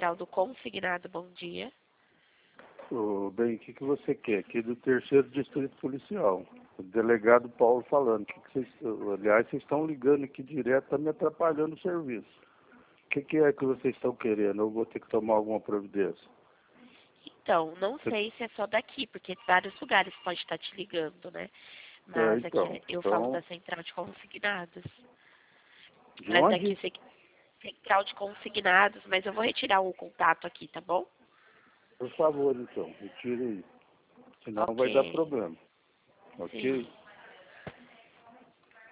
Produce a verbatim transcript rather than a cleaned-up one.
central do consignado, bom dia. Ô, bem, o que, que você quer? Aqui do terceiro distrito policial. O delegado Paulo falando. Que que vocês, aliás, vocês estão ligando aqui direto, está me atrapalhando o serviço. O que, que é que vocês estão querendo? Eu vou ter que tomar alguma providência. Então, não sei se é só daqui, porque vários lugares pode estar te ligando, né? Mas É, então, aqui eu então, falo da central de consignados. de Mas onde? daqui ce- central de consignados, mas eu vou retirar o contato aqui, tá bom? Por favor, então, retire aí. Senão vai dar Ok. problema. Sim. Ok?